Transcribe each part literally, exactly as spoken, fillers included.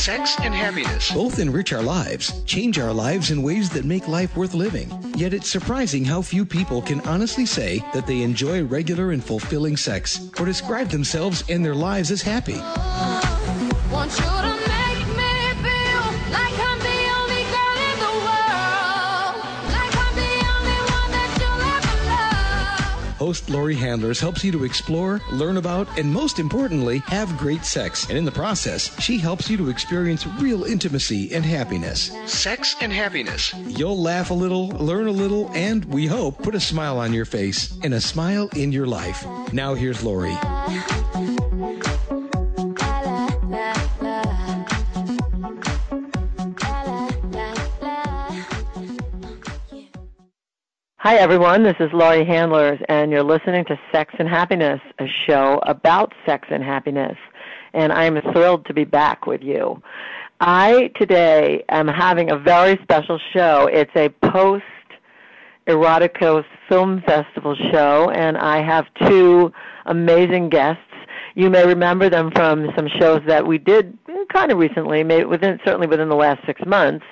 Sex and happiness. Both enrich our lives, change our lives in ways that make life worth living. Yet it's surprising how few people can honestly say that they enjoy regular and fulfilling sex or describe themselves and their lives as happy. Want you to make me feel like I'm the only girl in the world, like I'm the only one that you'll ever love. Host Lori Handlers helps you to explore, learn about, and most importantly, have great sex. And in the process, she helps you to experience real intimacy and happiness. Sex and happiness. You'll laugh a little, learn a little, and we hope put a smile on your face and a smile in your life. Now here's Lori. Hi, everyone. This is Lori Handlers, and you're listening to Sex and Happiness, a show about sex and happiness. And I'm thrilled to be back with you. I, today, am having a very special show. It's a post-Eroticos Film Festival show, and I have two amazing guests. You may remember them from some shows that we did kind of recently, maybe within, certainly within the last six months.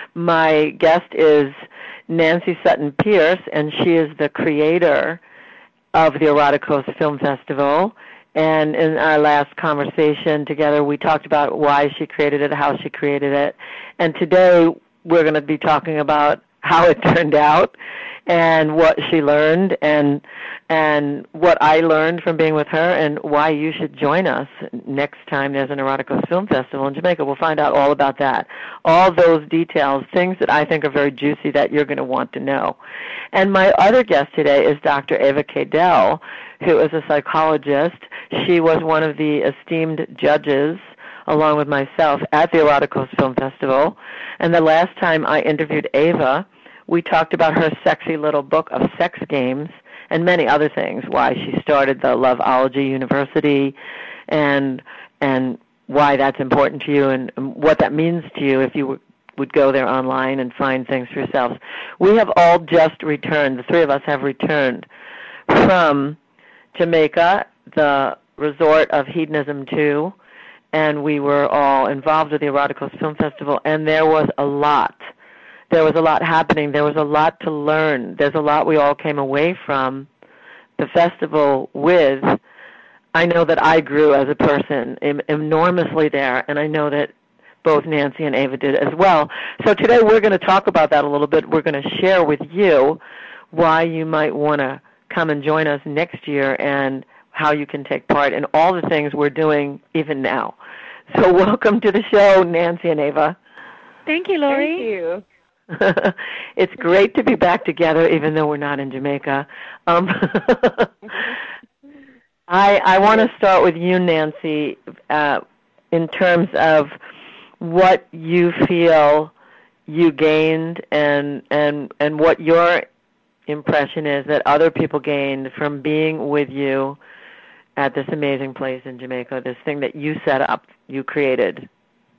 My guest is Nancy Sutton Pierce, and she is the creator of the Eroticos Film Festival. And in our last conversation together, we talked about why she created it, how she created it. And today, we're going to be talking about how it turned out and what she learned and and what I learned from being with her and why you should join us next time there's an Eroticos Film Festival in Jamaica. We'll find out all about that, all those details, things that I think are very juicy that you're going to want to know. And my other guest today is Doctor Ava Cadell, who is a psychologist. She was one of the esteemed judges along with myself at the Eroticos Film Festival. And the last time I interviewed Ava, we talked about her sexy little book of sex games and many other things, why she started the Loveology University and and why that's important to you and what that means to you if you would go there online and find things for yourselves. We have all just returned, the three of us have returned from Jamaica, the resort of Hedonism two, and we were all involved with the Eroticos Film Festival, and there was a lot. There was a lot happening. There was a lot to learn. There's a lot we all came away from the festival with. I know that I grew as a person em- enormously there, and I know that both Nancy and Ava did as well. So today we're going to talk about that a little bit. We're going to share with you why you might want to come and join us next year and how you can take part in all the things we're doing even now. So welcome to the show, Nancy and Ava. Thank you, Lori. Thank you. It's great to be back together, even though we're not in Jamaica. Um, I, I want to start with you, Nancy, uh, in terms of what you feel you gained and, and, and what your impression is that other people gained from being with you at this amazing place in Jamaica, this thing that you set up, you created.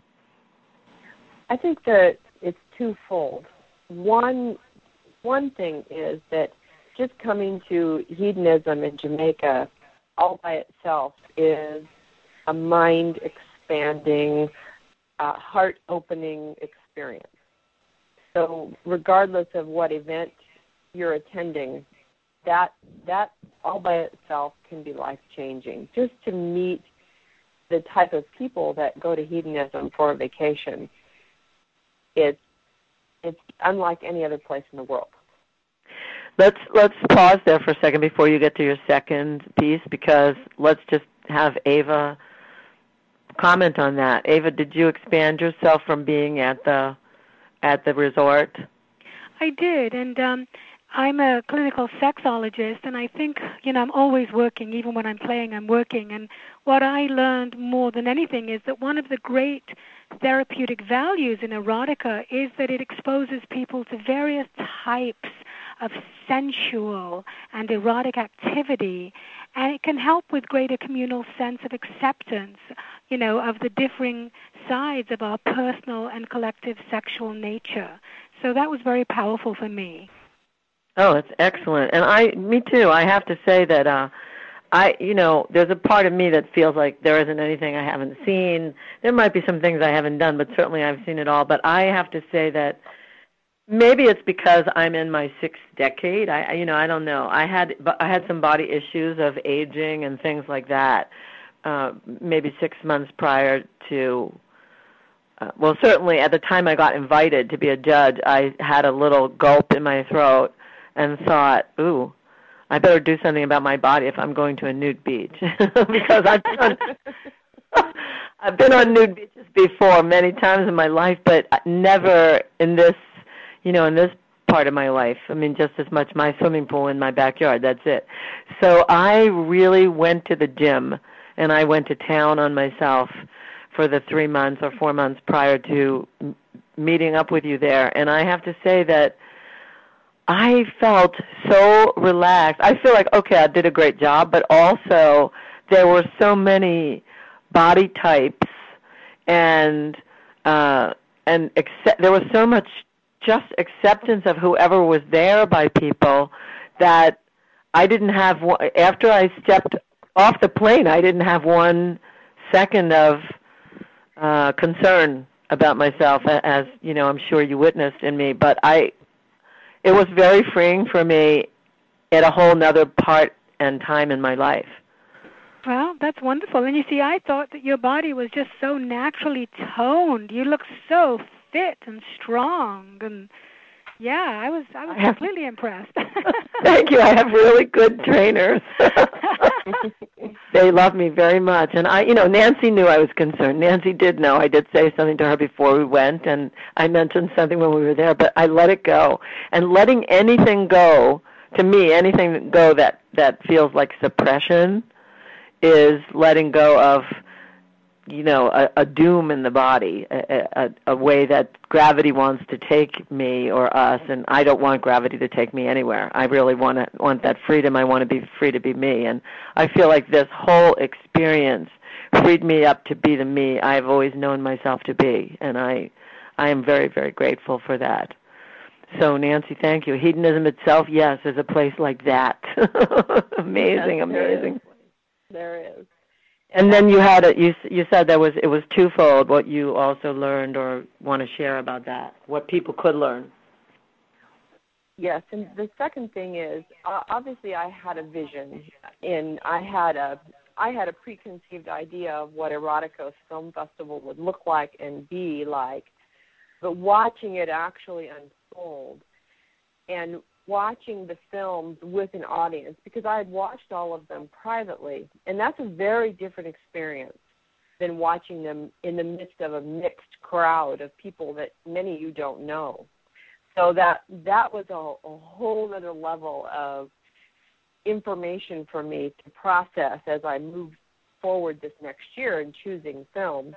I think that it's twofold. One, one thing is that just coming to hedonism in Jamaica all by itself is a mind-expanding, uh, heart-opening experience. So regardless of what event you're attending, that that all by itself can be life-changing. Just to meet the type of people that go to hedonism for a vacation, it's it's unlike any other place in the world. Let's let's pause there for a second before you get to your second piece, because let's just have Ava comment on that. Ava, did you expand yourself from being at the at the resort? I did, and um, I'm a clinical sexologist, and I think, you know, I'm always working. Even when I'm playing, I'm working. And what I learned more than anything is that one of the great therapeutic values in erotica is that it exposes people to various types of sensual and erotic activity, and it can help with greater communal sense of acceptance, you know, of the differing sides of our personal and collective sexual nature. So that was very powerful for me. Oh, it's excellent. And I, me too, I have to say that uh, I, you know, there's a part of me that feels like there isn't anything I haven't seen. There might be some things I haven't done, but certainly I've seen it all. But I have to say that maybe it's because I'm in my sixth decade. I, you know, I don't know. I had, I had some body issues of aging and things like that. Uh, maybe six months prior to, uh, well, certainly at the time I got invited to be a judge, I had a little gulp in my throat and thought, ooh, I better do something about my body if I'm going to a nude beach. Because I've been on, I've been on nude beaches before many times in my life, but never in this, you know, in this part of my life. I mean, just as much my swimming pool in my backyard, that's it. So I really went to the gym, and I went to town on myself for the three months or four months prior to m- meeting up with you there. And I have to say that I felt so relaxed. I feel like, okay, I did a great job, but also there were so many body types, and uh, and accept, there was so much just acceptance of whoever was there by people that I didn't have, after I stepped off the plane, I didn't have one second of uh, concern about myself, as, you know, I'm sure you witnessed in me, but I, it was very freeing for me at a whole nother part and time in my life. Well, that's wonderful. And you see, I thought that your body was just so naturally toned. You look so fit and strong, and yeah, I was I was I have, completely impressed. Thank you. I have really good trainers. They love me very much, and I, you know, Nancy knew I was concerned. Nancy did know. I did say something to her before we went, and I mentioned something when we were there, but I let it go. And letting anything go, to me, anything go that that feels like suppression, is letting go of, you know, a, a doom in the body, a, a, a way that gravity wants to take me or us, and I don't want gravity to take me anywhere. I really want to, want that freedom. I want to be free to be me, and I feel like this whole experience freed me up to be the me I've always known myself to be, and I, I am very, very grateful for that. So, Nancy, thank you. Hedonism itself, yes, is a place like that. Amazing, yes, amazing. There is. And then you had a, you you said that was it was twofold. What you also learned or want to share about that? What people could learn? Yes, and the second thing is uh, obviously I had a vision, and I had a I had a preconceived idea of what Erotica Film Festival would look like and be like, but watching it actually unfold and watching the films with an audience, because I had watched all of them privately, and that's a very different experience than watching them in the midst of a mixed crowd of people that many of you don't know. So that that was a, a whole other level of information for me to process as I moved forward this next year in choosing films.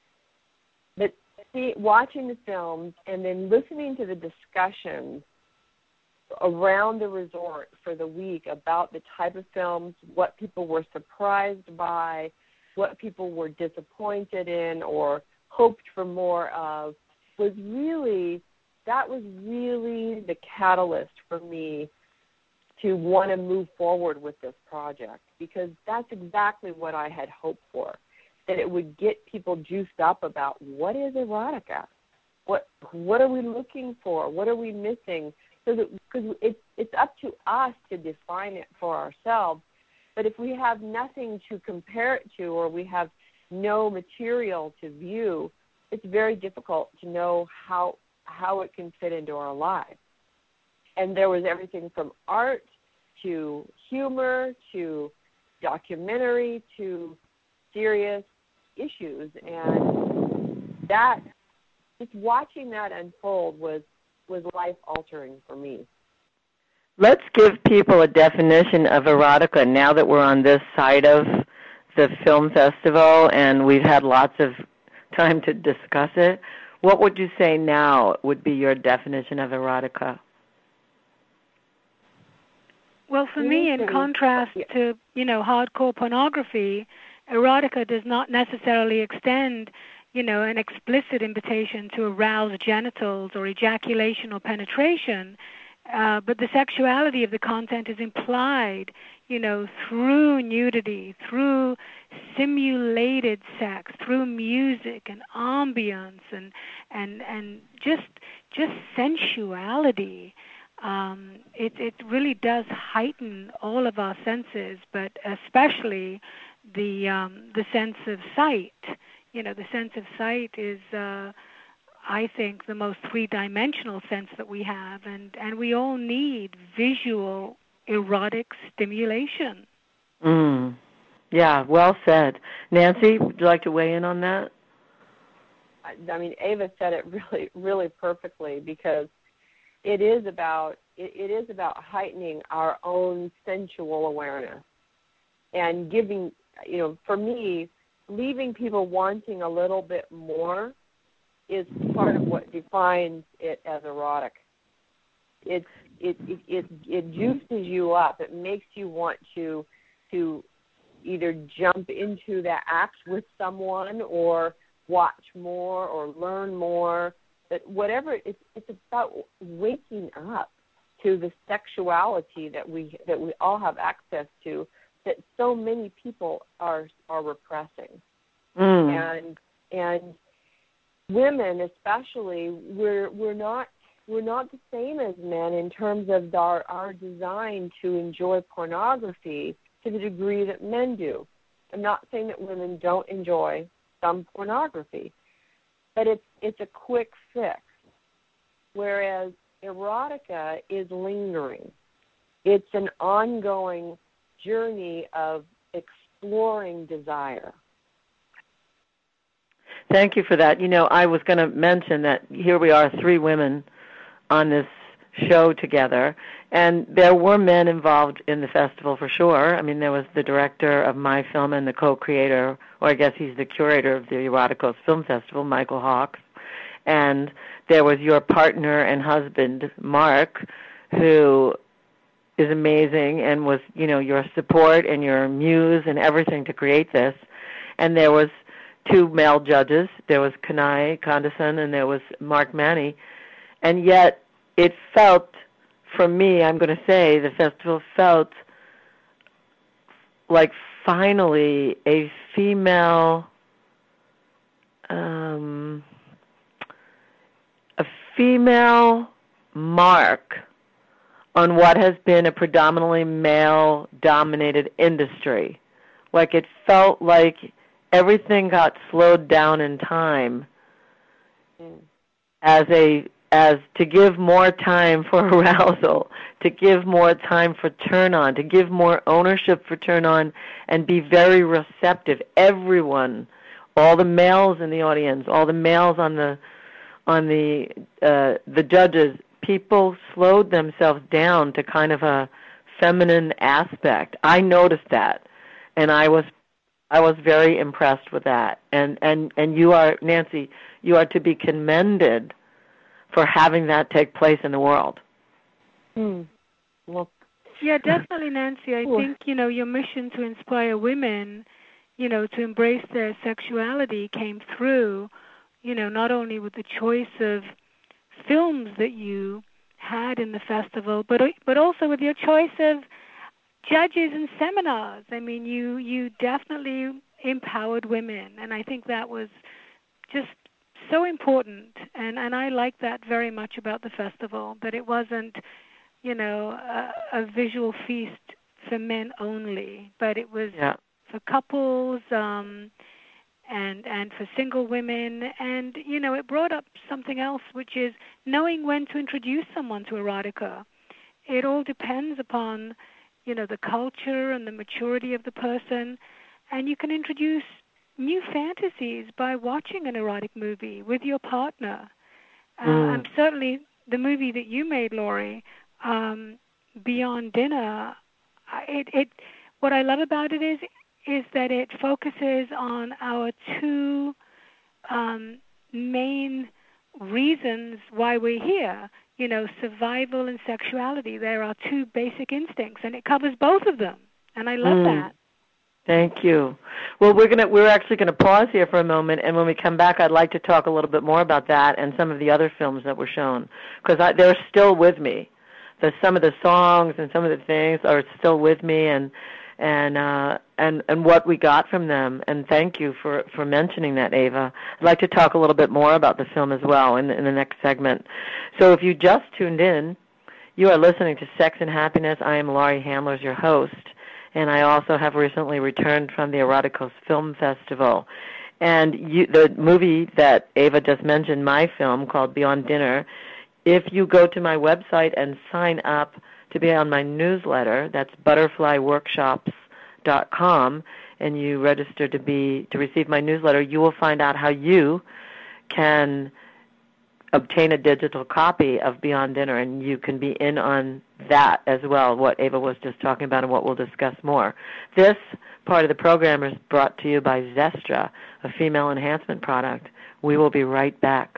But see, watching the films and then listening to the discussions around the resort for the week about the type of films, what people were surprised by, what people were disappointed in or hoped for more of, was really, that was really the catalyst for me to want to move forward with this project, because that's exactly what I had hoped for, that it would get people juiced up about what is erotica, what what are we looking for, what are we missing, so that because it's it's up to us to define it for ourselves. But if we have nothing to compare it to, or we have no material to view, it's very difficult to know how how it can fit into our lives. And there was everything from art to humor to documentary to serious issues, and that just watching that unfold was was life-altering for me. Let's give people a definition of erotica now that we're on this side of the film festival and we've had lots of time to discuss it. What would you say now would be your definition of erotica? Well, for me, in contrast to, you know, hardcore pornography, erotica does not necessarily extend, you know, an explicit invitation to arouse genitals or ejaculation or penetration. Uh, but the sexuality of the content is implied, you know, through nudity, through simulated sex, through music and ambience and and and just just sensuality. Um, it it really does heighten all of our senses, but especially the um, the sense of sight. You know, the sense of sight is, uh, I think, the most three-dimensional sense that we have, and, and we all need visual erotic stimulation. Mm. Yeah, well said. Nancy, would you like to weigh in on that? I, I mean, Ava said it really, really perfectly, because it is about it, it is about heightening our own sensual awareness and giving, you know, for me, leaving people wanting a little bit more is part of what defines it as erotic. It's it it it, it juices you up. It makes you want to to either jump into that act with someone or watch more or learn more. But whatever, it's it's about waking up to the sexuality that we that we all have access to, that so many people are are repressing. Mm. And and women especially, we're we're not we're not the same as men in terms of our our design to enjoy pornography to the degree that men do. I'm not saying that women don't enjoy some pornography, but it's it's a quick fix. Whereas erotica is lingering. It's an ongoing journey of exploring desire. Thank you for that. You know, I was going to mention that here we are, three women on this show together, and there were men involved in the festival for sure. I mean, there was the director of my film and the co-creator, or I guess he's the curator of the Eroticos Film Festival, Michael Hawks, and there was your partner and husband, Mark, who is amazing and was, you know, your support and your muse and everything to create this. And there was two male judges. There was Kanai Kondason and there was Mark Manny. And yet it felt, for me, I'm going to say, the festival felt like finally a female, um, a female mark on what has been a predominantly male-dominated industry. Like it felt like everything got slowed down in time mm. as a as to give more time for arousal, to give more time for turn-on, to give more ownership for turn-on, and be very receptive. Everyone, all the males in the audience, all the males on the on the uh, the judges, people slowed themselves down to kind of a feminine aspect. I noticed that, and I was I was very impressed with that. And and and you are, Nancy, you are to be commended for having that take place in the world. Hmm. Well, yeah, definitely, Nancy. I think, you know, your mission to inspire women, you know, to embrace their sexuality came through, you know, not only with the choice of films that you had in the festival, but but also with your choice of judges and seminars. I mean, you you definitely empowered women, and I think that was just so important. And and I like that very much about the festival, that it wasn't, you know, a, a visual feast for men only, but it was yeah. for couples, um, and and for single women. And, you know, it brought up something else, which is knowing when to introduce someone to erotica. It all depends upon, you know, the culture and the maturity of the person. And you can introduce new fantasies by watching an erotic movie with your partner. Uh, mm. And certainly the movie that you made, Laurie, um, Beyond Dinner, it, it what I love about it is is that it focuses on our two um, main reasons why we're here. You know, survival and sexuality. There are two basic instincts, and it covers both of them. And I love mm. that. Thank you. Well, we're gonna we're actually gonna pause here for a moment, and when we come back, I'd like to talk a little bit more about that and some of the other films that were shown, because they're still with me. the some of the songs and some of the things are still with me, and and uh, and and what we got from them. And thank you for, for mentioning that, Ava. I'd like to talk a little bit more about the film as well in, in the next segment. So if you just tuned in, you are listening to Sex and Happiness. I am Laurie Handlers, your host, and I also have recently returned from the Eroticos Film Festival. And you, the movie that Ava just mentioned, my film called Beyond Dinner, if you go to my website and sign up to be on my newsletter, that's butterfly workshops dot com, and you register to be to receive my newsletter, you will find out how you can obtain a digital copy of Beyond Dinner, and you can be in on that as well, what Ava was just talking about and what we'll discuss more. This part of the program is brought to you by Zestra, a female enhancement product. We will be right back.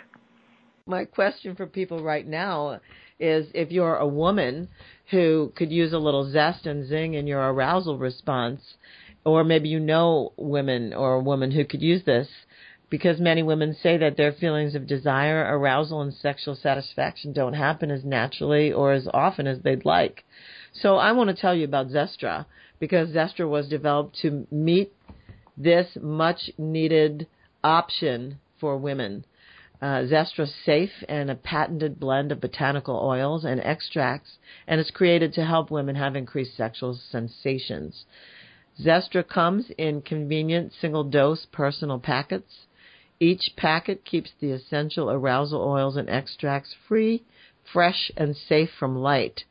My question for people right now is, if you're a woman who could use a little zest and zing in your arousal response, or maybe you know women or a woman who could use this, because many women say that their feelings of desire, arousal, and sexual satisfaction don't happen as naturally or as often as they'd like. So I want to tell you about Zestra, because Zestra was developed to meet this much-needed option for women. Uh, Zestra's safe and a patented blend of botanical oils and extracts, and it's created to help women have increased sexual sensations. Zestra comes in convenient single-dose personal packets. Each packet keeps the essential arousal oils and extracts free, fresh, and safe from light.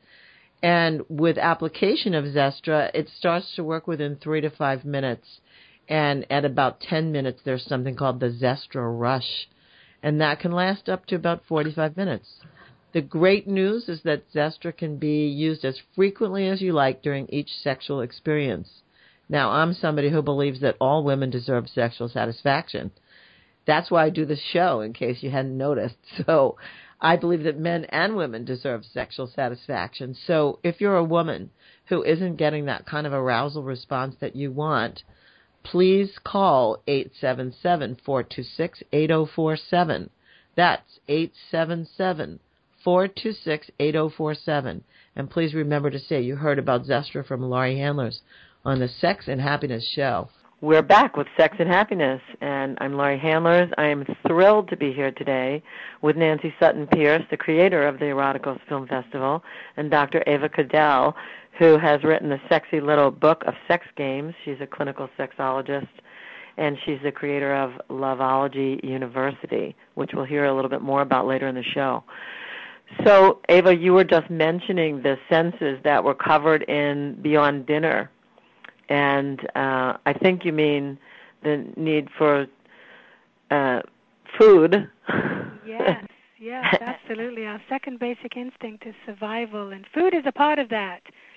And with application of Zestra, it starts to work within three to five minutes. And at about ten minutes, there's something called the Zestra Rush. And that can last up to about forty-five minutes. The great news is that Zestra can be used as frequently as you like during each sexual experience. Now, I'm somebody who believes that all women deserve sexual satisfaction. That's why I do this show, in case you hadn't noticed. So I believe that men and women deserve sexual satisfaction. So if you're a woman who isn't getting that kind of arousal response that you want, please call eight seven seven, four two six, eight zero four seven. That's eight seven seven, four two six, eight zero four seven. And please remember to say you heard about Zestra from Laurie Handlers on the Sex and Happiness Show. We're back with Sex and Happiness, and I'm Laurie Handlers. I am thrilled to be here today with Nancy Sutton Pierce, the creator of the Eroticos Film Festival, and Doctor Ava Cadell, who has written a sexy little book of sex games. She's a clinical sexologist, and she's the creator of Loveology University, which we'll hear a little bit more about later in the show. So, Ava, you were just mentioning the senses that were covered in Beyond Dinner, and uh, I think you mean the need for uh, food. Yes, yes, absolutely. Our second basic instinct is survival, and food is a part of that.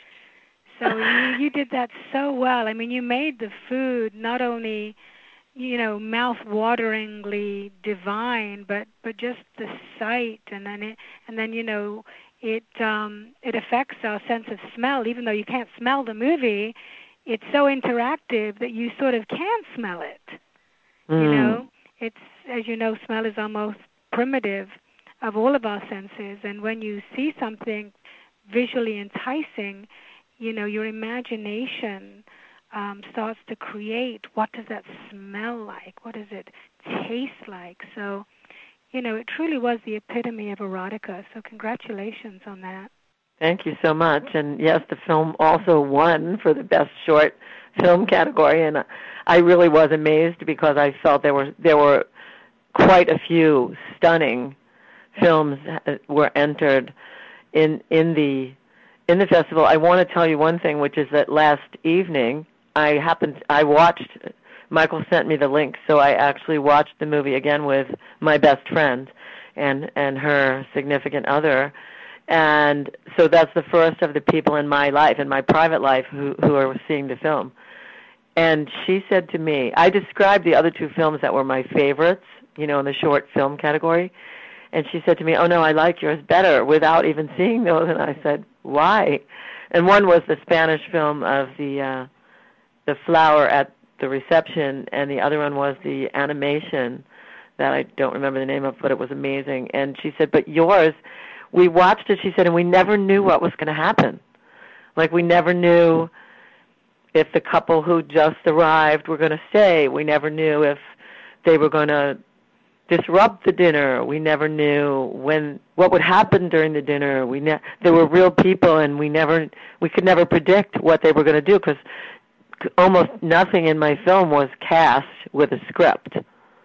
So you, you did that so well. I mean, you made the food not only, you know, mouth-wateringly divine, but, but just the sight, and then it, and then you know, it um, it affects our sense of smell. Even though you can't smell the movie, it's so interactive that you sort of can smell it. Mm. You know, it's, as you know, smell is our most primitive of all of our senses, and when you see something visually enticing, you know, your imagination um, starts to create, what does that smell like? What does it taste like? So, you know, it truly was the epitome of erotica. So congratulations on that. Thank you so much. And yes, the film also won for the best short film category, and I really was amazed because I felt there were there were quite a few stunning films were entered in in the in the festival. I want to tell you one thing, which is that last evening I happened I watched. Michael sent me the link, so I actually watched the movie again with my best friend and and her significant other. And so that's the first of the people in my life, in my private life, who, who are seeing the film. And she said to me, I described the other two films that were my favorites, you know, in the short film category. And she said to me, oh, no, I like yours better, without even seeing those. And I said, why? And one was the Spanish film of the uh, the flower at the reception, and the other one was the animation that I don't remember the name of, but it was amazing. And she said, but yours we watched it, she said, and we never knew what was going to happen. Like, we never knew if the couple who just arrived were going to stay. We never knew if they were going to disrupt the dinner. We never knew when what would happen during the dinner. We ne- there were real people, and we never we could never predict what they were going to do, because almost nothing in my film was cast with a script.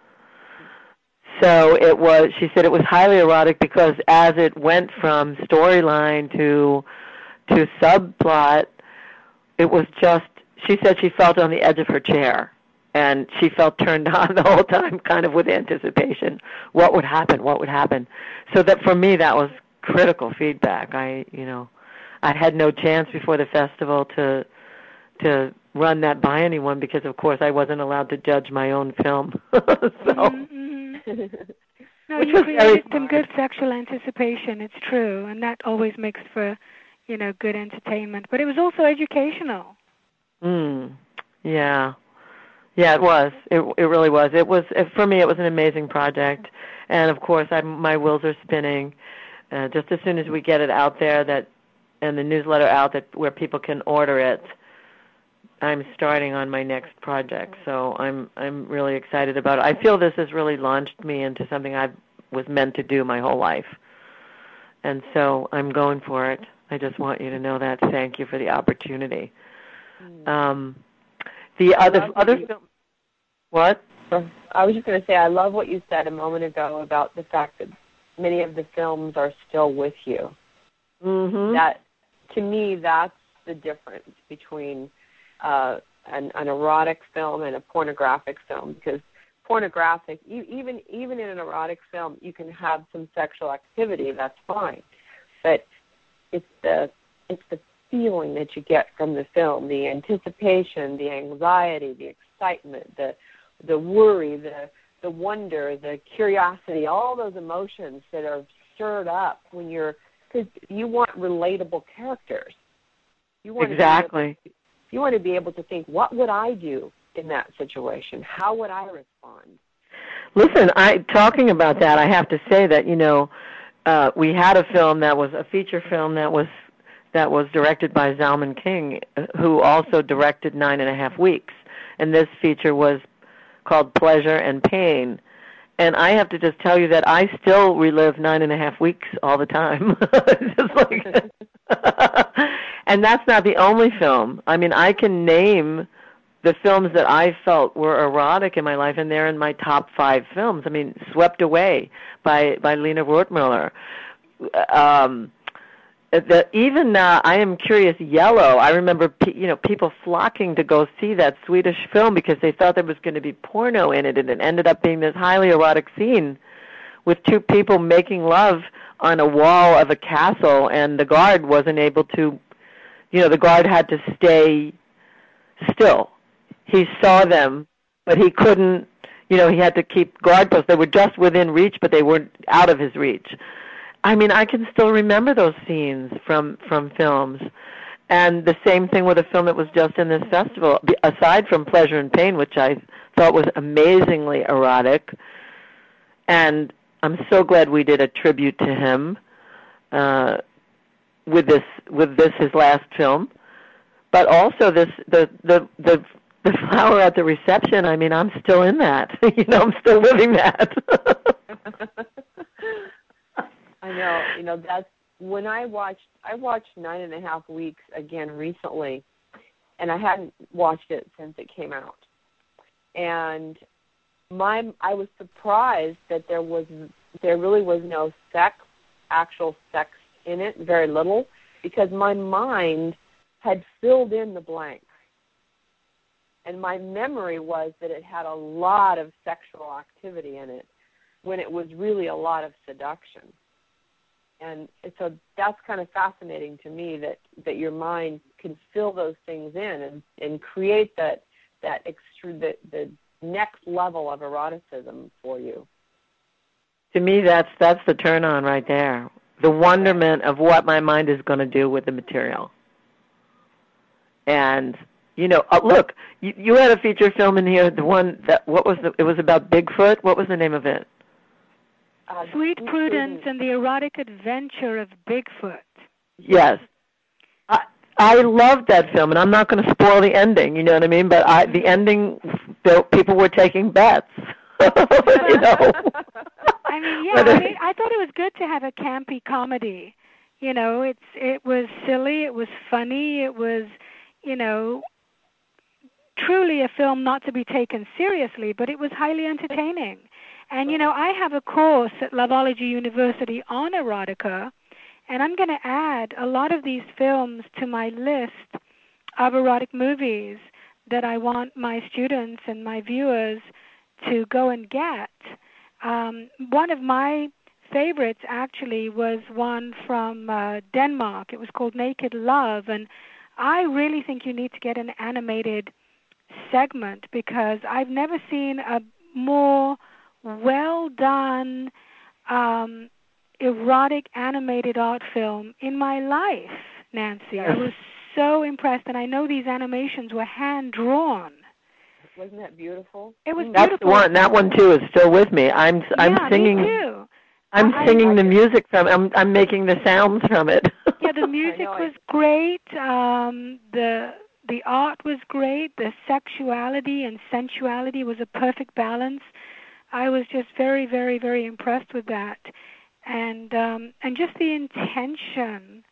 So it was, she said it was highly erotic because as it went from storyline to to subplot, it was just, she said she felt on the edge of her chair, and she felt turned on the whole time, kind of with anticipation. What would happen? What would happen? So that for me, that was critical feedback. I, you know, I had no chance before the festival to to run that by anyone because, of course, I wasn't allowed to judge my own film. so. Mm-hmm. No, Which you was created very some smart. good sexual anticipation. It's true, and that always makes for, you know, good entertainment. But it was also educational. Mm. Yeah. Yeah, it was. It it really was. It was it, for me. It was an amazing project, and of course, I my wheels are spinning. Uh, just as soon as we get it out there, that and the newsletter out that where people can order it, I'm starting on my next project. So I'm I'm really excited about it. I feel this has really launched me into something I was meant to do my whole life, and so I'm going for it. I just want you to know that. Thank you for the opportunity. Um, the other other you. film. What? I was just going to say, I love what you said a moment ago about the fact that many of the films are still with you. Mm-hmm. That, to me, that's the difference between uh, an, an erotic film and a pornographic film. Because pornographic, e- even even in an erotic film, you can have some sexual activity. That's fine, but it's the it's the feeling that you get from the film, the anticipation, the anxiety, the excitement, the the worry, the the wonder, the curiosity, all those emotions that are stirred up when you're, because you want relatable characters. You want Exactly. To be able to, you want to be able to think, what would I do in that situation? How would I respond? Listen, I talking about that, I have to say that, you know, uh, we had a film that was a feature film that was that was directed by Zalman King, who also directed Nine and a Half Weeks, and this feature was called Pleasure and Pain. And I have to just tell you that I still relive Nine and a Half Weeks all the time. Just like, and that's not the only film. I mean, I can name the films that I felt were erotic in my life, and they're in my top five films. I mean, Swept Away by by Lena Wertmüller. Um, the, even uh, I Am Curious Yellow. I remember, pe- you know, people flocking to go see that Swedish film because they thought there was going to be porno in it, and it ended up being this highly erotic scene with two people making love on a wall of a castle, and the guard wasn't able to, you know, the guard had to stay still. He saw them, but he couldn't, you know, he had to keep guard posts. They were just within reach, but they weren't out of his reach. I mean, I can still remember those scenes from, from films. And the same thing with a film that was just in this festival, aside from Pleasure and Pain, which I thought was amazingly erotic. And I'm so glad we did a tribute to him uh, with this, with this his last film. But also this the the the the flower at the reception. I mean, I'm still in that. you know, I'm still living that. I know. You know, that's when I watched. I watched Nine and a Half Weeks again recently, and I hadn't watched it since it came out. And my, I was surprised that there was there really was no sex, actual sex in it, very little, because my mind had filled in the blanks. And my memory was that it had a lot of sexual activity in it when it was really a lot of seduction. And so that's kind of fascinating to me that, that your mind can fill those things in and, and create that that extra, the, the next level of eroticism for you. To me, that's that's the turn on right there. The wonderment of what my mind is going to do with the material. And you know, uh, look, you, you had a feature film in here. The one that what was the? It was about Bigfoot. What was the name of it? Uh, Sweet Prudence and the Erotic Adventure of Bigfoot. Yes. I I loved that film, and I'm not going to spoil the ending, you know what I mean? But I the ending, the, people were taking bets. you know. I mean, yeah, I mean, I thought it was good to have a campy comedy. You know, it's it was silly, it was funny, it was, you know, truly a film not to be taken seriously, but it was highly entertaining. And, you know, I have a course at Loveology University on erotica, and I'm going to add a lot of these films to my list of erotic movies that I want my students and my viewers to go and get. Um, one of my favorites actually was one from uh, Denmark. It was called Naked Love, and I really think you need to get an animated segment because I've never seen a more well done um, erotic animated art film in my life, Nancy. I was so impressed, and I know these animations were hand drawn. Wasn't that beautiful? It was That's beautiful. the one. That one too is still with me. I'm I'm yeah, singing. Me too. I'm I, singing I, the music from. I'm I'm making the sounds from it. Yeah, the music was great. Um, the the art was great. The sexuality and sensuality was a perfect balance. I was just very, very, very impressed with that, and um, and just the intention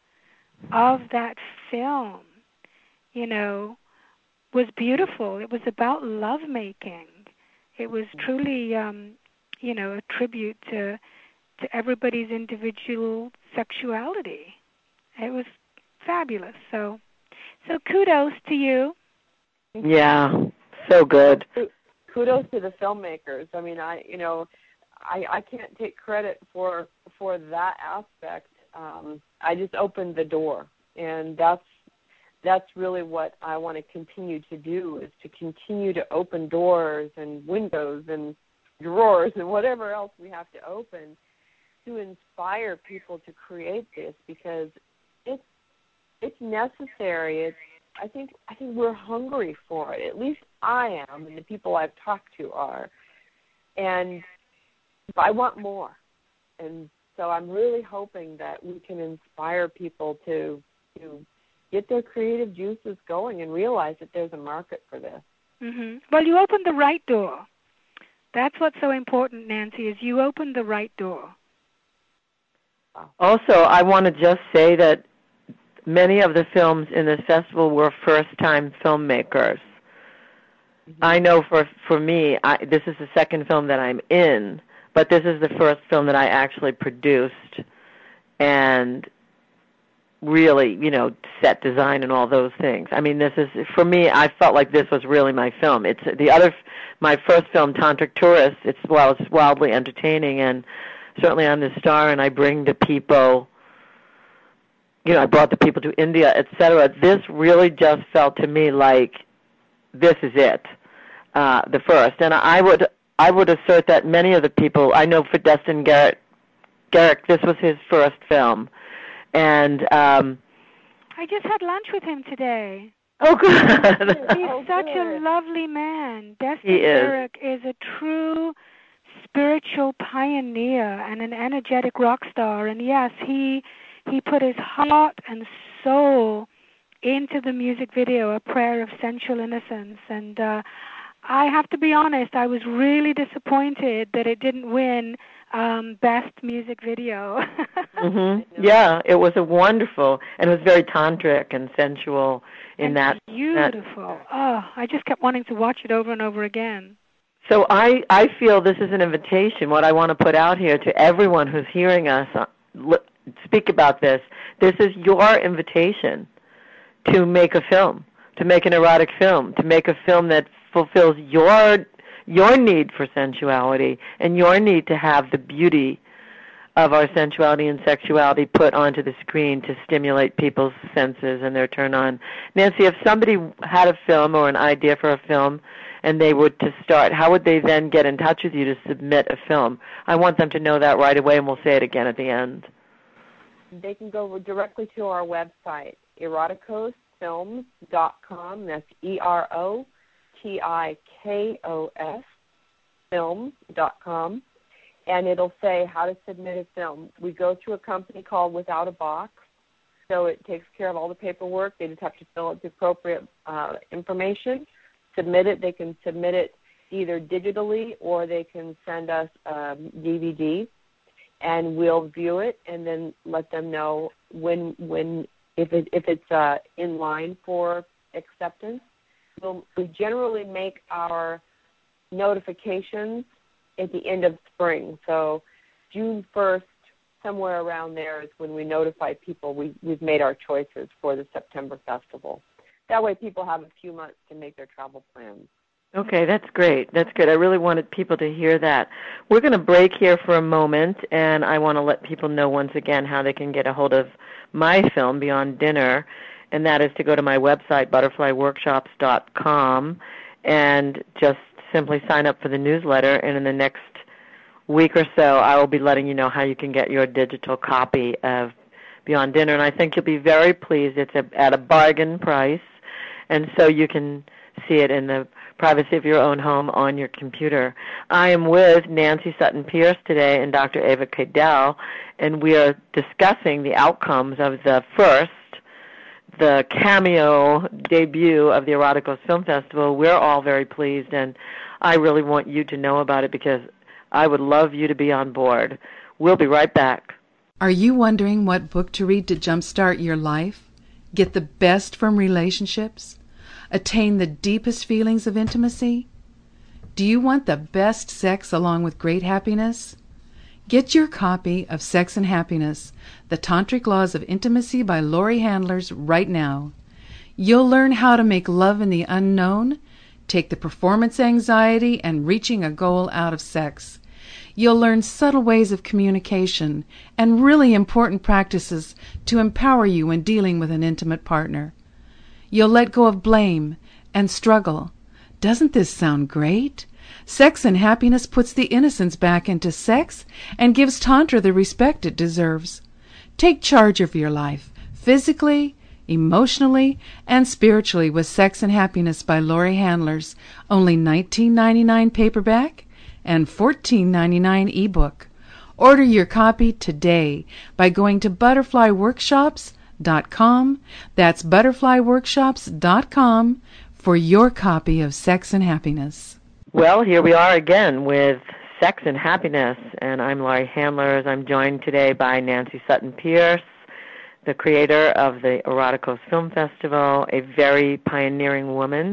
of that film, you know, was beautiful. It was about lovemaking. It was truly, um, you know, a tribute to to everybody's individual sexuality. It was fabulous. So, so kudos to you. Yeah, so good. Kudos to the filmmakers. I mean, I you know, I I can't take credit for for that aspect. Um, I just opened the door, and that's that's really what I want to continue to do, is to continue to open doors and windows and drawers and whatever else we have to open to inspire people to create this, because it's it's necessary. It's I think I think we're hungry for it. At least I am, and the people I've talked to are. And I want more. And so I'm really hoping that we can inspire people to to get their creative juices going and realize that there's a market for this. Mm-hmm. Well, you opened the right door. That's what's so important, Nancy, is you opened the right door. Also, I want to just say that many of the films in this festival were first-time filmmakers. Mm-hmm. I know for for me, I, this is the second film that I'm in, but this is the first film that I actually produced and really, you know, set design and all those things. I mean, this is, for me, I felt like this was really my film. It's the other, my first film, Tantric Tourist, it's, well, it's wildly entertaining, and certainly I'm the star, and I bring the people, you know, I brought the people to India, et cetera. This really just felt to me like this is it, uh, the first. And I would I would assert that many of the people, I know for Destin Garrett, Garrick, this was his first film. And um, I just had lunch with him today. Oh, good. He's oh, such good. a lovely man. Destin He is. Garrick is a true spiritual pioneer and an energetic rock star. And yes, he he put his heart and soul into the music video, A Prayer of Sensual Innocence. And uh, I have to be honest, I was really disappointed that it didn't win um, Best Music Video. Mm-hmm. Yeah, it was a wonderful, and it was very tantric and sensual in and that. Beautiful. That, oh, I just kept wanting to watch it over and over again. So I, I feel this is an invitation, what I want to put out here to everyone who's hearing us uh, speak about this. This is your invitation to make a film, to make an erotic film, to make a film that fulfills your your need for sensuality and your need to have the beauty of our sensuality and sexuality put onto the screen to stimulate people's senses and their turn on. Nancy, if somebody had a film or an idea for a film and they were to start, how would they then get in touch with you to submit a film? I want them to know that right away, and we'll say it again at the end. They can go directly to our website, eroticos films dot com. That's E R O T I K O S films dot com. and it'll say how to submit a film. We go through a company called Without a Box, so it takes care of all the paperwork. They just have to fill out the appropriate uh, information, submit it. They can submit it either digitally or they can send us a D V D, and we'll view it and then let them know when when if it if it's uh, in line for acceptance. We'll, we generally make our notifications at the end of spring. So June first, somewhere around there is when we notify people we, we've made our choices for the September festival. That way people have a few months to make their travel plans. Okay, that's great. That's good. I really wanted people to hear that. We're going to break here for a moment, and I want to let people know once again how they can get a hold of my film, Beyond Dinner, and that is to go to my website, butterfly workshops dot com, and just simply sign up for the newsletter, and in the next week or so I will be letting you know how you can get your digital copy of Beyond Dinner, and I think you'll be very pleased. It's a, at a bargain price, and so you can see it in the privacy of your own home on your computer. I am with Nancy Sutton Pierce today and Doctor Ava Cadell, and we are discussing the outcomes of the first, the cameo debut of the Eroticos Film Festival. We're all very pleased, and I really want you to know about it because I would love you to be on board. We'll be right back. Are you wondering what book to read to jumpstart your life? Get the best from relationships? Attain the deepest feelings of intimacy? Do you want the best sex along with great happiness? Get your copy of Sex and Happiness, The Tantric Laws of Intimacy by Laurie Handlers right now. You'll learn how to make love in the unknown, take the performance anxiety and reaching a goal out of sex. You'll learn subtle ways of communication and really important practices to empower you when dealing with an intimate partner. You'll let go of blame and struggle. Doesn't this sound great? Sex and Happiness puts the innocence back into sex and gives Tantra the respect it deserves. Take charge of your life, physically, emotionally, and spiritually with Sex and Happiness by Laurie Handlers, only nineteen ninety-nine paperback and fourteen ninety-nine ebook. Order your copy today by going to butterfly workshops dot com. That's butterfly workshops dot com for your copy of Sex and Happiness. Well, here we are again with Sex and Happiness, and I'm Laurie Handlers. I'm joined today by Nancy Sutton Pierce, the creator of the Eroticos Film Festival, a very pioneering woman,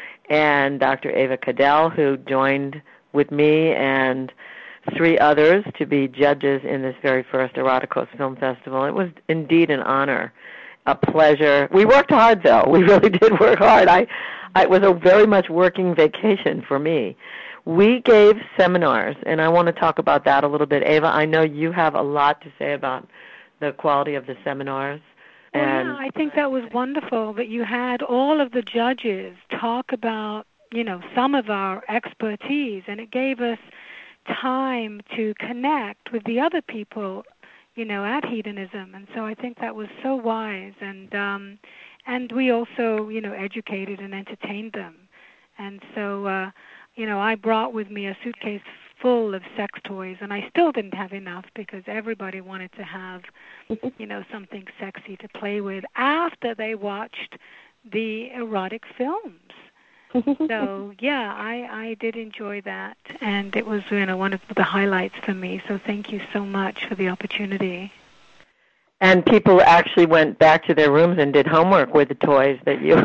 and Doctor Ava Cadell, who joined with me and three others to be judges in this very first Eroticos Film Festival. It was indeed an honor, a pleasure. We worked hard, though. We really did work hard. I, I it was a very much working vacation for me. We gave seminars, and I want to talk about that a little bit. Ava, I know you have a lot to say about the quality of the seminars. Well, and yeah, I think that was wonderful that you had all of the judges talk about, you know, some of our expertise, and it gave us time to connect with the other people, you know, at Hedonism. And so I think that was so wise. And um, and we also, you know, educated and entertained them. And so, uh, you know, I brought with me a suitcase full of sex toys, and I still didn't have enough because everybody wanted to have, you know, something sexy to play with after they watched the erotic films. So, yeah, I, I did enjoy that, and it was, you know, one of the highlights for me. So thank you so much for the opportunity. And people actually went back to their rooms and did homework with the toys that you...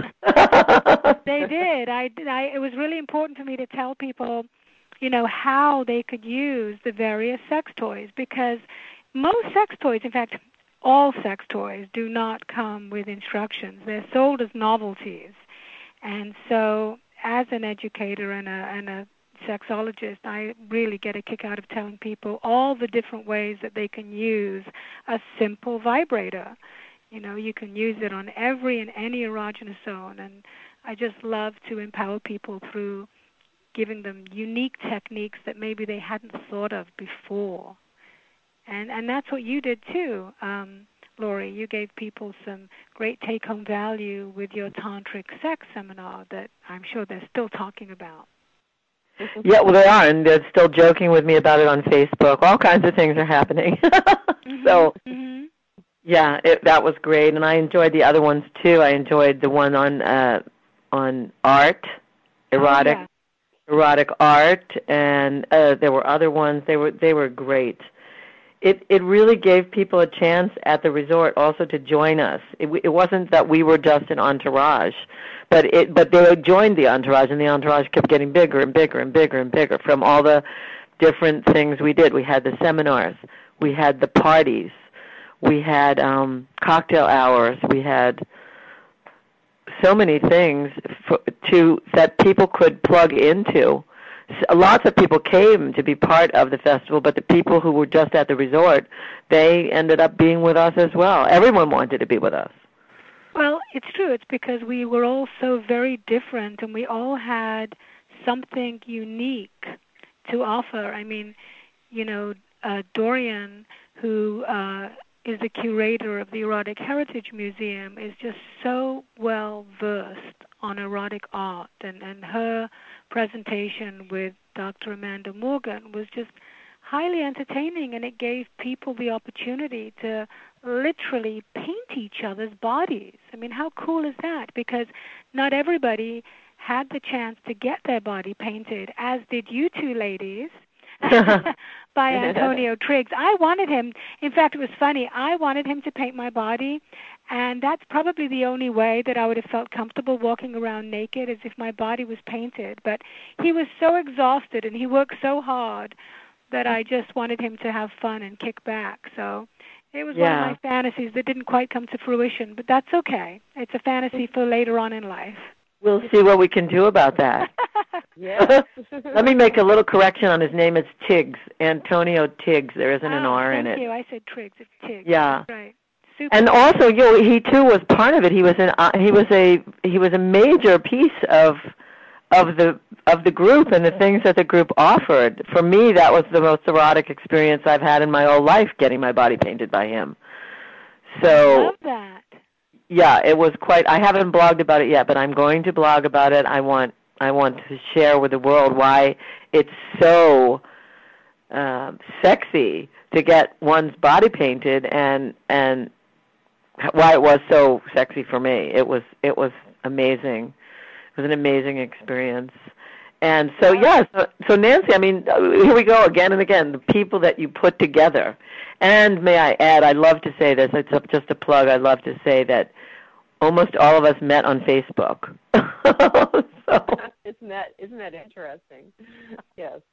They did. I did. I, it was really important for me to tell people, you know, how they could use the various sex toys, because most sex toys, in fact, all sex toys, do not come with instructions. They're sold as novelties. And so as an educator and a, and a sexologist, I really get a kick out of telling people all the different ways that they can use a simple vibrator. You know, you can use it on every and any erogenous zone. And I just love to empower people through giving them unique techniques that maybe they hadn't thought of before. And and that's what you did too. Um, Laurie, you gave people some great take-home value with your tantric sex seminar that I'm sure they're still talking about. Yeah, well, they are, and they're still joking with me about it on Facebook. All kinds of things are happening. mm-hmm, so, mm-hmm. yeah, it, that was great, and I enjoyed the other ones too. I enjoyed the one on uh, on art, erotic, oh, yeah. erotic art, and uh, there were other ones. They were they were great. It it really gave people a chance at the resort also to join us. It, it wasn't that we were just an entourage, but it but they joined the entourage, and the entourage kept getting bigger and bigger and bigger and bigger from all the different things we did. We had the seminars, we had the parties, we had um, cocktail hours, we had so many things for, to that people could plug into. Lots of people came to be part of the festival, but the people who were just at the resort, they ended up being with us as well. Everyone wanted to be with us. Well, it's true. It's because we were all so very different, and we all had something unique to offer. I mean, you know, uh, Dorian, who uh, is the curator of the Erotic Heritage Museum, is just so well versed on erotic art, and, and her presentation with Doctor Amanda Morgan was just highly entertaining, and it gave people the opportunity to literally paint each other's bodies. I mean, how cool is that? Because not everybody had the chance to get their body painted, as did you two ladies, by Antonio Triggs. I wanted him, in fact, it was funny, I wanted him to paint my body, and that's probably the only way that I would have felt comfortable walking around naked, is if my body was painted. But he was so exhausted, and he worked so hard, that I just wanted him to have fun and kick back. So it was yeah. one of my fantasies that didn't quite come to fruition, but that's okay. It's a fantasy for later on in life. We'll see what we can do about that. Yeah. Let me make a little correction on his name. It's Tiggs, Antonio Tiggs. There isn't an oh, R in thank it. you. I said Triggs. It's Tiggs. Yeah. That's right. Super. And also, you know, he too was part of it. He was an uh, he was a he was a major piece of of the of the group and the things that the group offered. For me, that was the most erotic experience I've had in my whole life, getting my body painted by him. So I love that. Yeah, it was quite. I haven't blogged about it yet, but I'm going to blog about it. I want I want to share with the world why it's so uh, sexy to get one's body painted, and and why it was so sexy for me. It was it was amazing. It was an amazing experience. And so, yeah, so, so Nancy, I mean, here we go again and again, the people that you put together. And may I add, I love to say this, it's just a plug, I love to say that almost all of us met on Facebook. so, isn't that isn't that interesting? Yes.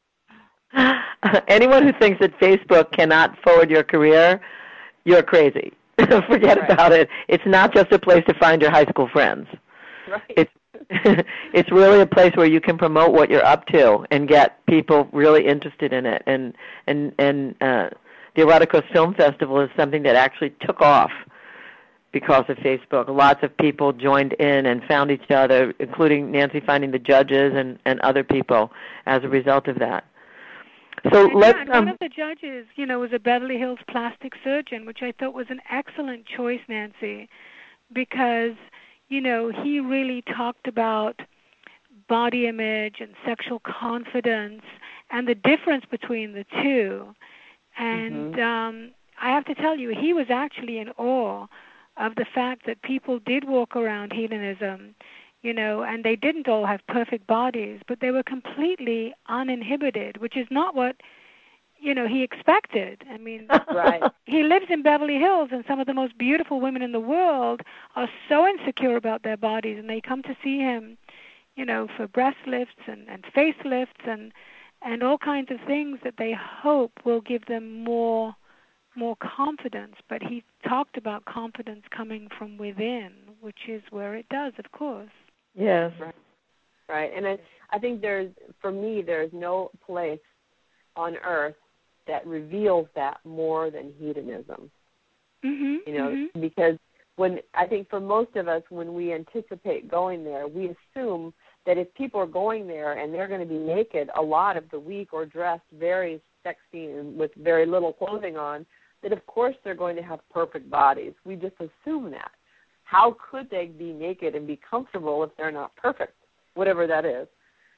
Anyone who thinks that Facebook cannot forward your career, you're crazy. Forget right. about it. It's not just a place to find your high school friends. Right. It's it's really a place where you can promote what you're up to and get people really interested in it. And and and uh, the Eroticos Film Festival is something that actually took off because of Facebook. Lots of people joined in and found each other, including Nancy finding the judges and, and other people as a result of that. So and let's. Yeah, um, one of the judges, you know, was a Beverly Hills plastic surgeon, which I thought was an excellent choice, Nancy, because, you know, he really talked about body image and sexual confidence and the difference between the two. And mm-hmm. um, I have to tell you, he was actually in awe of the fact that people did walk around hedonism, you know, and they didn't all have perfect bodies, but they were completely uninhibited, which is not what, you know, he expected. I mean, right. He lives in Beverly Hills, and some of the most beautiful women in the world are so insecure about their bodies, and they come to see him, you know, for breast lifts and, and facelifts and and all kinds of things that they hope will give them more more confidence. But he talked about confidence coming from within, which is where it does, of course. Yes. Right. Right. And I, I think there's, for me, there's no place on earth that reveals that more than hedonism. Mm-hmm, you know, mm-hmm. because when I think for most of us, when we anticipate going there, we assume that if people are going there and they're going to be naked a lot of the week or dressed very sexy and with very little clothing on, that of course they're going to have perfect bodies. We just assume that. How could they be naked and be comfortable if they're not perfect, whatever that is?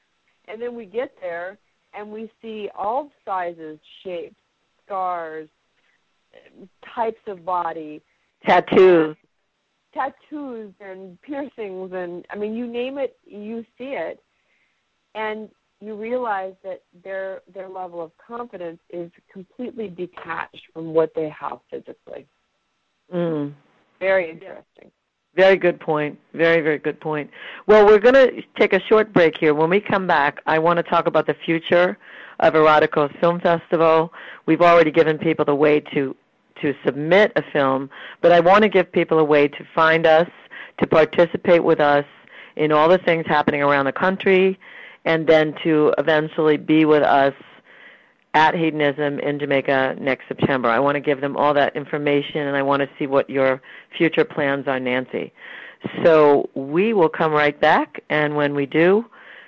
and then we get there and we see all sizes, shapes, scars, types of body, Tattoos. tattoos and piercings, and I mean, you name it, you see it, and you realize that their their level of confidence is completely detached from what they have physically. Mm. Very interesting. Very good point. Very, very good point. Well, we're going to take a short break here. When we come back, I want to talk about the future of Eroticos Film Festival. We've already given people the way to to submit a film, but I want to give people a way to find us, to participate with us in all the things happening around the country, and then to eventually be with us at Hedonism in Jamaica next September. I want to give them all that information, and I want to see what your future plans are, Nancy. So we will come right back, and when we do,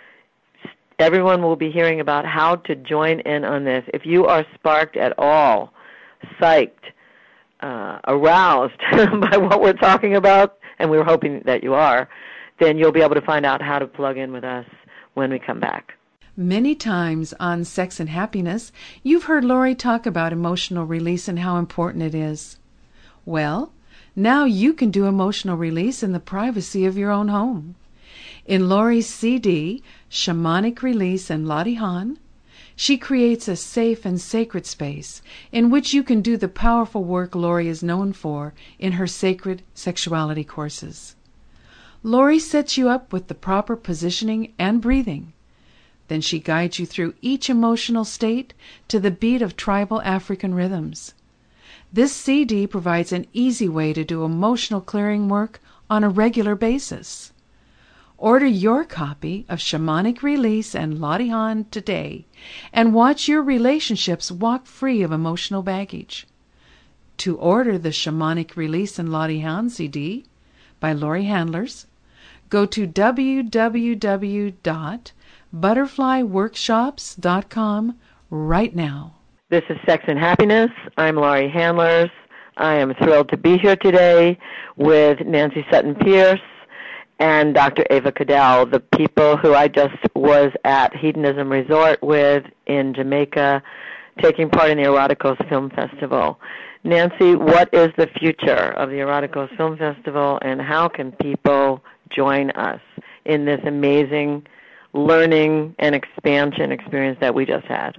everyone will be hearing about how to join in on this. If you are sparked at all, psyched, uh, aroused by what we're talking about, and we're hoping that you are, then you'll be able to find out how to plug in with us when we come back. Many times on Sex and Happiness, you've heard Lori talk about emotional release and how important it is. Well, now you can do emotional release in the privacy of your own home. In Lori's C D, Shamanic Release and Lottie Han, she creates a safe and sacred space in which you can do the powerful work Lori is known for in her sacred sexuality courses. Lori sets you up with the proper positioning and breathing. Then she guides you through each emotional state to the beat of tribal African rhythms. This C D provides an easy way to do emotional clearing work on a regular basis. Order your copy of Shamanic Release and Lottie Han today and watch your relationships walk free of emotional baggage. To order the Shamanic Release and Lottie Han C D by Lori Handlers, go to w w w dot butterfly workshops dot com right now. This is Sex and Happiness. I'm Laurie Handlers. I am thrilled to be here today with Nancy Sutton Pierce and Doctor Ava Cadell, the people who I just was at Hedonism Resort with in Jamaica, taking part in the Eroticos Film Festival. Nancy, what is the future of the Eroticos Film Festival, and how can people join us in this amazing learning and expansion experience that we just had?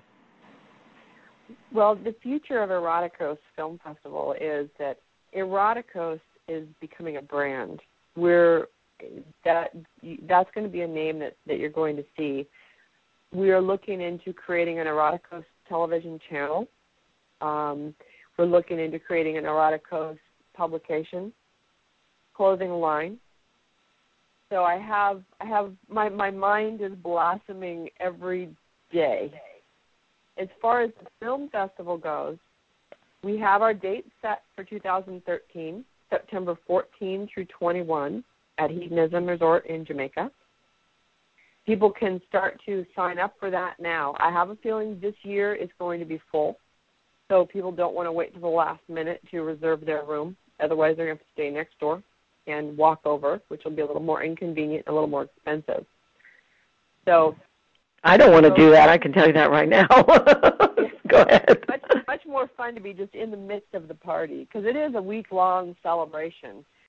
Well, the future of Eroticos Film Festival is that Eroticos is becoming a brand. We're that that's going to be a name that, that you're going to see. We are looking into creating an Eroticos television channel. Um, we're looking into creating an Eroticos publication, clothing line. So I have I have my my mind is blossoming every day. As far as the film festival goes, we have our date set for two thousand thirteen, September fourteenth through twenty-first at Hedonism Resort in Jamaica. People can start to sign up for that now. I have a feeling this year is going to be full, so people don't want to wait till the last minute to reserve their room. Otherwise, they're going to have to stay next door and walk over, which will be a little more inconvenient, a little more expensive. So I don't want to do that. I can tell you that right now. Go ahead. Much, much more fun to be just in the midst of the party, because it is a week-long celebration.